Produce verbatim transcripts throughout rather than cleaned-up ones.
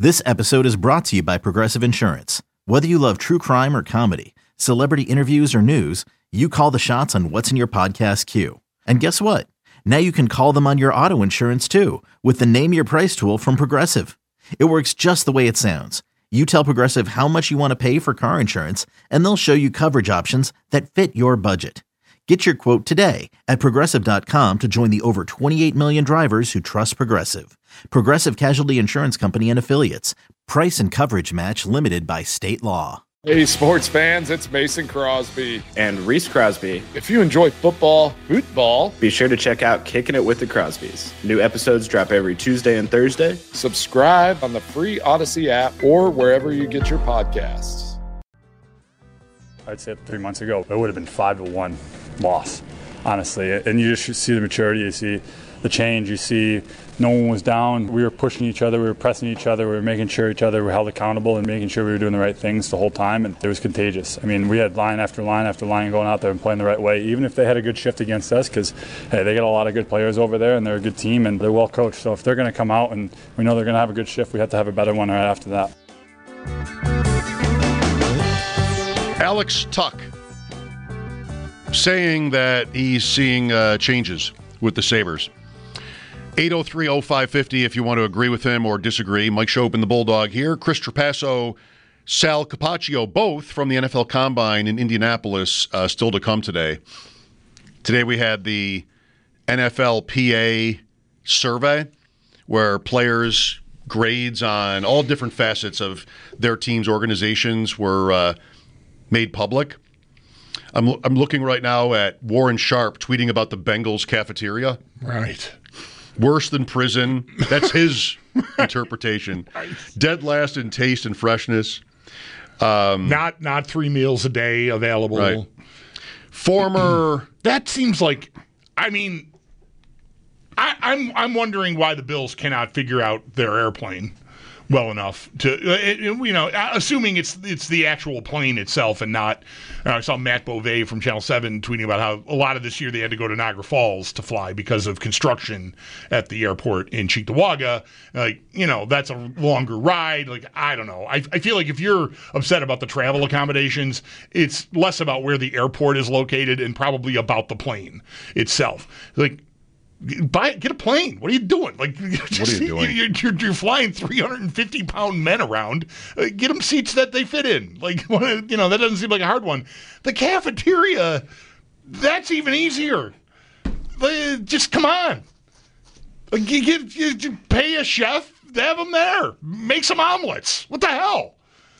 This episode is brought to you by Progressive Insurance. Whether you love true crime or comedy, celebrity interviews or news, you call the shots on what's in your podcast queue. And guess what? Now you can call them on your auto insurance too with the Name Your Price tool from Progressive. It works just the way it sounds. You tell Progressive how much you want to pay for car insurance, and they'll show you coverage options that fit your budget. Get your quote today at Progressive dot com to join the over twenty-eight million drivers who trust Progressive. Progressive Casualty Insurance Company and Affiliates. Price and coverage match limited by state law. Hey, sports fans, it's Mason Crosby. And Reese Crosby. If you enjoy football, football, be sure to check out Kicking It with the Crosbys. New episodes drop every Tuesday and Thursday. Subscribe on the free Odyssey app or wherever you get your podcasts. I'd say three months ago, it would have been five to one loss, honestly. And you just see the maturity, you see the change, you see no one was down. We were pushing each other, we were pressing each other, we were making sure each other were held accountable and making sure we were doing the right things the whole time, and it was contagious. I mean, we had line after line after line going out there and playing the right way, even if they had a good shift against us, because, hey, they got a lot of good players over there, and they're a good team, and they're well coached. So if they're going to come out and we know they're going to have a good shift, we have to have a better one right after that. Alex Tuck saying that he's seeing uh, changes with the Sabres. eight oh three oh five fifty if you want to agree with him or disagree. Mike Schopp and the Bulldog here. Chris Trapasso, Sal Capaccio, both from the N F L Combine in Indianapolis, uh, still to come today. Today we had the N F L P A survey where players' grades on all different facets of their team's organizations were uh, made public. I'm I'm looking right now at Warren Sharp tweeting about the Bengals cafeteria. Right. Worse than prison. That's his interpretation. Nice. Dead last in taste and freshness. Um, not not three meals a day available. Right. Former. That seems like, I mean, I, I'm I'm wondering why the Bills cannot figure out their airplane well enough to, you know, assuming it's it's the actual plane itself and not, uh, I saw Matt Beauvais from Channel seven tweeting about how a lot of this year they had to go to Niagara Falls to fly because of construction at the airport in Cheektowaga. Like, you know, that's a longer ride. Like, I don't know. I, I feel like if you're upset about the travel accommodations, it's less about where the airport is located and probably about the plane itself. Like, Buy, get a plane. What are you doing? Like, just, what are you doing? You're, you're, you're flying three hundred fifty pound men around. Uh, get them seats that they fit in. Like, you know, that doesn't seem like a hard one. The cafeteria, that's even easier. Uh, just come on. Like, you, you, you pay a chef to have them there. Make some omelets. What the hell?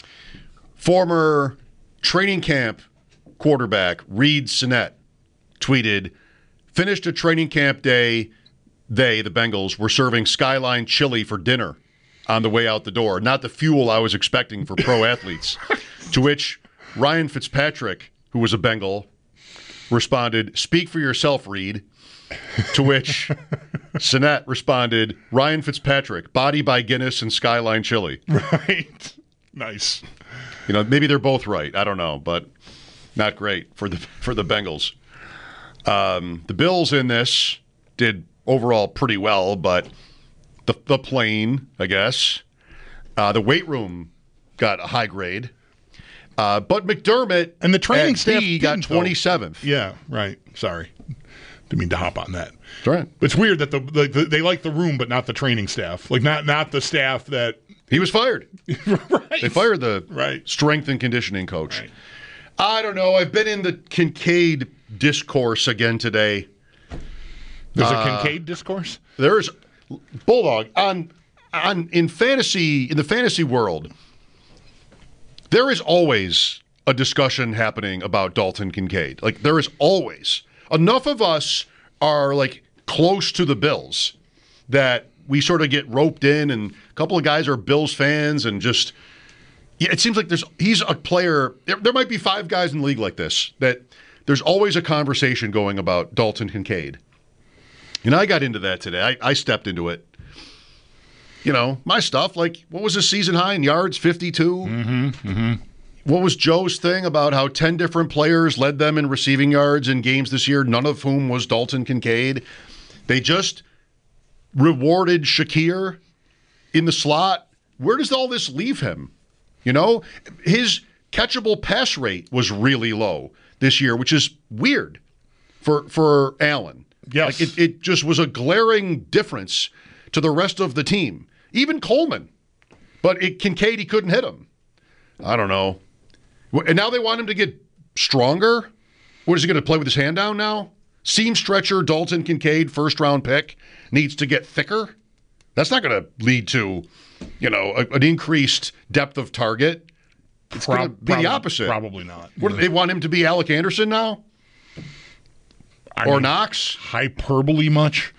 Former training camp quarterback Reid Sinnett tweeted, finished a training camp day, they, the Bengals, were serving Skyline chili for dinner on the way out the door. Not the fuel I was expecting for pro athletes. To which Ryan Fitzpatrick, who was a Bengal, responded, speak for yourself, Reid. To which Sinnett responded, Ryan Fitzpatrick, body by Guinness and Skyline chili. Right. Nice. You know, maybe they're both right. I don't know, but not great for the for the Bengals. Um, the Bills in this did overall pretty well, but the the plane, I guess, uh, the weight room got a high grade. Uh, but McDermott and the training at staff D got twenty-seventh. Yeah, right. Sorry, didn't mean to hop on that. That's right. It's weird that the, the, the they like the room, but not the training staff. Like not not the staff that he was fired. Right. They fired the right. strength and conditioning coach. Right. I don't know. I've been in the Kincaid discourse again today. There's a uh, Kincaid discourse? There's Bulldog on on in fantasy in the fantasy world. There is always a discussion happening about Dalton Kincaid. Like there is always enough of us are like close to the Bills that we sort of get roped in, and a couple of guys are Bills fans, and just yeah, it seems like there's he's a player. There, there might be five guys in the league like this that. There's always a conversation going about Dalton Kincaid. And I got into that today. I, I stepped into it. You know, my stuff, like, what was his season high in yards? fifty-two? Mm-hmm, mm-hmm. What was Joe's thing about how ten different players led them in receiving yards in games this year, none of whom was Dalton Kincaid? They just rewarded Shakir in the slot where does all this leave him? You know, his catchable pass rate was really low this year, which is weird for for Allen. Yes. Like it, it just was a glaring difference to the rest of the team. Even Coleman. But it, Kincaid, he couldn't hit him. I don't know. And now they want him to get stronger? What, is he going to play with his hand down now? Seam stretcher, Dalton Kincaid, first round pick, needs to get thicker? That's not going to lead to, you know, a, an increased depth of target. It's Prob- going to be probably, the opposite. Probably not. What, do they want him to be Alec Anderson now? I or mean, Knox? Hyperbole much?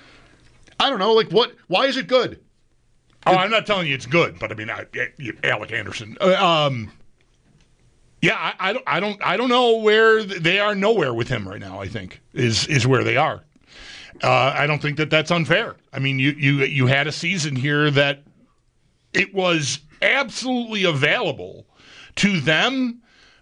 I don't know. Like, what? Why is it good? Oh, I'm not telling you it's good, but I mean, I, Alec Anderson. Uh, um, yeah, I, I don't, I don't, I don't know where they are. Nowhere with him right now. I think is is where they are. Uh, I don't think that that's unfair. I mean, you you you had a season here that it was absolutely available to them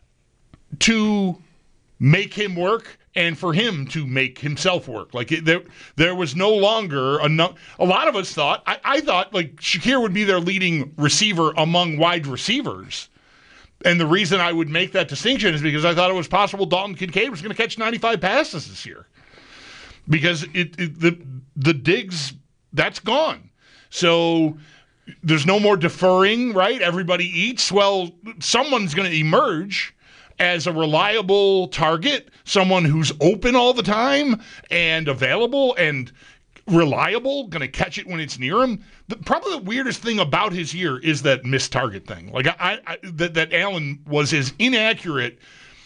to make him work. And for him to make himself work. Like, it, there there was no longer enough. A lot of us thought, I, I thought, like, Shakir would be their leading receiver among wide receivers. And the reason I would make that distinction is because I thought it was possible Dalton Kincaid was going to catch ninety-five passes this year. Because it, it the the Diggs, that's gone. So there's no more deferring, right? Everybody eats. Well, someone's going to emerge as a reliable target, someone who's open all the time and available and reliable, going to catch it when it's near him. The, probably the weirdest thing about his year is that missed target thing. Like I, I that, that Allen was as inaccurate,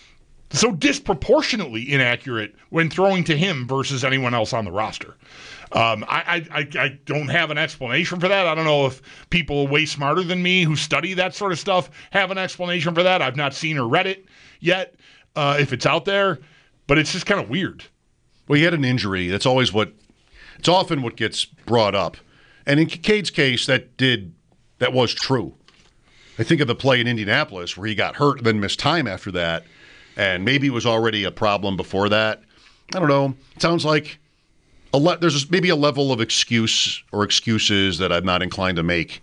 so disproportionately inaccurate when throwing to him versus anyone else on the roster. Um, I, I, I don't have an explanation for that. I don't know if people way smarter than me who study that sort of stuff have an explanation for that. I've not seen or read it yet, uh, if it's out there, but it's just kind of weird. Well, he had an injury. That's always what, it's often what gets brought up. And in Kincaid's case, that did, that was true. I think of the play in Indianapolis where he got hurt and then missed time after that, and maybe it was already a problem before that. I don't know. It sounds like A le- there's maybe a level of excuse or excuses that I'm not inclined to make.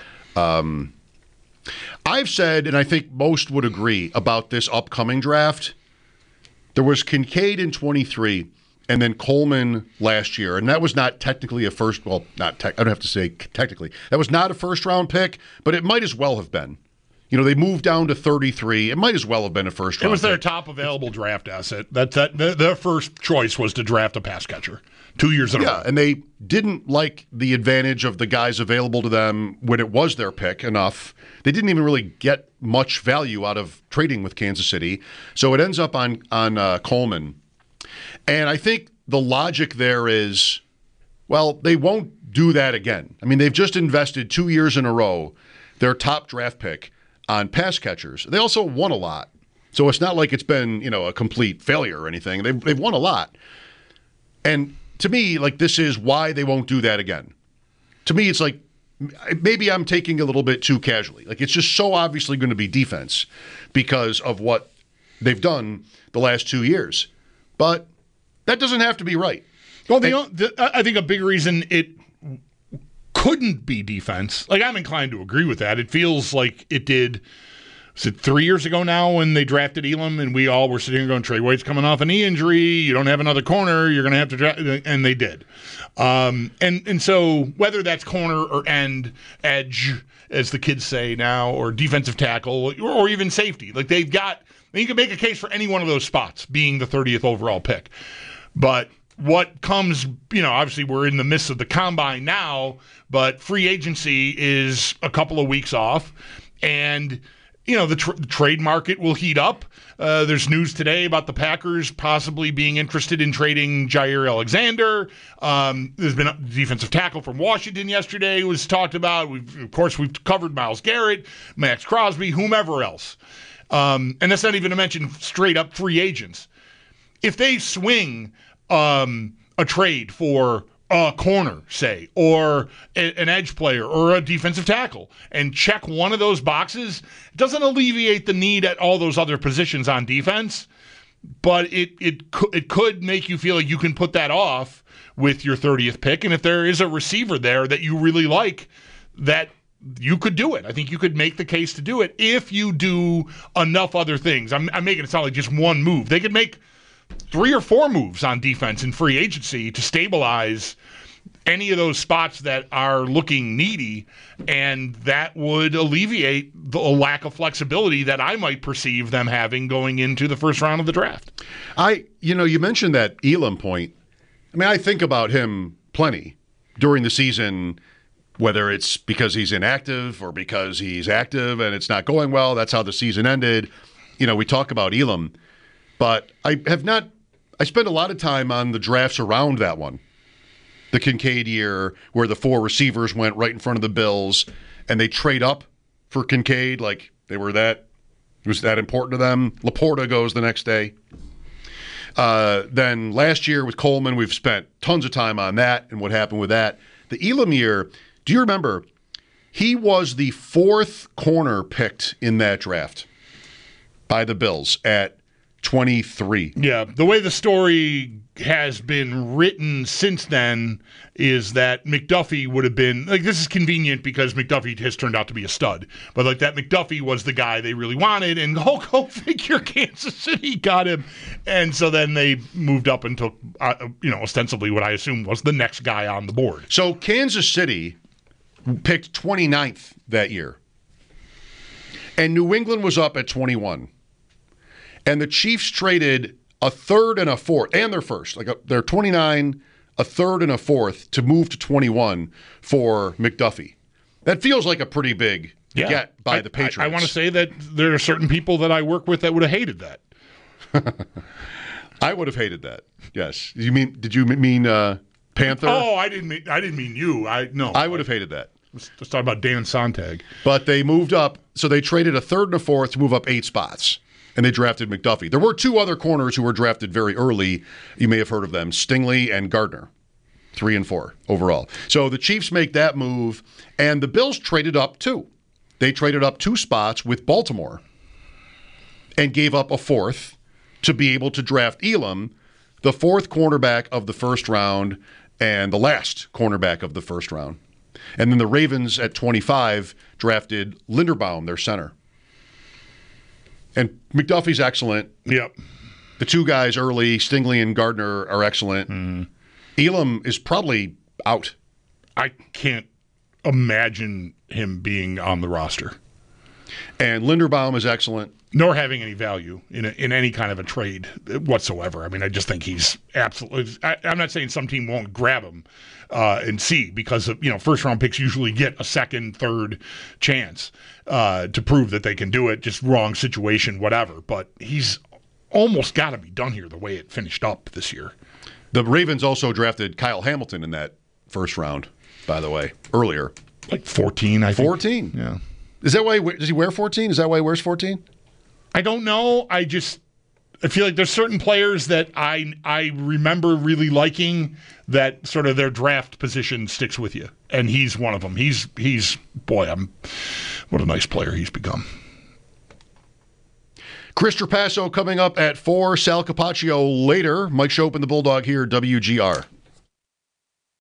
Um, I've said, and I think most would agree about this upcoming draft, there was Kincaid in twenty-three and then Coleman last year. And that was not technically a first, well, not te- I don't have to say technically. That was not a first round pick, but it might as well have been. You know, they moved down to thirty-three. It might as well have been a first round pick. It was their top available draft asset. That, that, their, their first choice was to draft a pass catcher. Two years in a row. Yeah, and they didn't like the advantage of the guys available to them when it was their pick enough. They didn't even really get much value out of trading with Kansas City. So it ends up on, on uh, Coleman. And I think the logic there is, well, they won't do that again. I mean, they've just invested two years in a row, their top draft pick, on pass catchers. They also won a lot. So it's not like it's been, you know, a complete failure or anything. They've, they've won a lot. And to me, like, this is why they won't do that again. To me, it's like, maybe I'm taking a little bit too casually. Like, it's just so obviously going to be defense because of what they've done the last two years. But that doesn't have to be right. Well, the, and, the, I think a big reason it couldn't be defense, like, I'm inclined to agree with that. It feels like it did. Was it three years ago now when they drafted Elam and we all were sitting here going, Trey White's coming off a knee injury. You don't have another corner. You're going to have to draft. And they did. Um, and, and so whether that's corner or end, edge, as the kids say now, or defensive tackle, or, or even safety, like they've got, you can make a case for any one of those spots being the thirtieth overall pick. But what comes, you know, obviously we're in the midst of the combine now, but free agency is a couple of weeks off. And you know, the, tr- the trade market will heat up. Uh, there's news today about the Packers possibly being interested in trading Jair Alexander. Um, there's been a defensive tackle from Washington yesterday was talked about. We've, of course, we've covered Myles Garrett, Max Crosby, whomever else. Um, and that's not even to mention straight up free agents. If they swing um, a trade for a corner, say, or a, an edge player or a defensive tackle and check one of those boxes, it doesn't alleviate the need at all those other positions on defense, but it it could, it could make you feel like you can put that off with your thirtieth pick. And if there is a receiver there that you really like, that you could do it. I think you could make the case to do it if you do enough other things. I'm, I'm making it sound like just one move. They could make three or four moves on defense in free agency to stabilize any of those spots that are looking needy, and that would alleviate the lack of flexibility that I might perceive them having going into the first round of the draft. I, you know, you mentioned that Elam point. I mean, I think about him plenty during the season, whether it's because he's inactive or because he's active and it's not going well. That's how the season ended. You know, we talk about Elam, but I have not, I spent a lot of time on the drafts around that one. The Kincaid year where the four receivers went right in front of the Bills and they trade up for Kincaid like they were that, it was that important to them. Laporta goes the next day. Uh, then last year with Coleman, we've spent tons of time on that and what happened with that. The Elam year, do you remember? He was the fourth corner picked in that draft by the Bills at twenty-three. Yeah, the way the story has been written since then is that McDuffie would have been, like, this is convenient because McDuffie has turned out to be a stud, but like that McDuffie was the guy they really wanted, and oh, go figure, Kansas City got him. And so then they moved up and took, uh, you know, ostensibly what I assume was the next guy on the board. So Kansas City picked twenty-ninth that year, and New England was up at twenty-one. And the Chiefs traded a third and a fourth, and their first. Like a, they're twenty-nine, a third and a fourth to move to twenty-one for McDuffie. That feels like a pretty big yeah. get by I, the Patriots. I, I want to say that there are certain people that I work with that would have hated that. I would have hated that. Yes. You mean? Did you mean uh, Panther? Oh, I didn't mean. I didn't mean you. I no. I would have hated that. Let's, let's talk about Dan Sontag. But they moved up, so they traded a third and a fourth to move up eight spots. And they drafted McDuffie. There were two other corners who were drafted very early. You may have heard of them, Stingley and Gardner, three and four overall. So the Chiefs make that move, and the Bills traded up too. They traded up two spots with Baltimore and gave up a fourth to be able to draft Elam, the fourth cornerback of the first round and the last cornerback of the first round. And then the Ravens at twenty-five drafted Linderbaum, their center. And McDuffie's excellent. Yep. The two guys early, Stingley and Gardner, are excellent. Mm. Elam is probably out. I can't imagine him being on the roster. And Linderbaum is excellent. Nor having any value in a, in any kind of a trade whatsoever. I mean, I just think he's absolutely. I, I'm not saying some team won't grab him uh, and see, because of, you know, first round picks usually get a second, third chance uh, to prove that they can do it. Just wrong situation, whatever. But he's almost got to be done here the way it finished up this year. The Ravens also drafted Kyle Hamilton in that first round, by the way, earlier. Like fourteen, I think. fourteen. Yeah. Is that why? He, does he wear fourteen? Is that why he wears fourteen? I don't know. I just I feel like there's certain players that I I remember really liking that sort of their draft position sticks with you, and he's one of them. He's he's boy, I'm what a nice player he's become. Chris Trapasso coming up at four. Sal Capaccio later. Mike Schopp and the Bulldog here, W G R.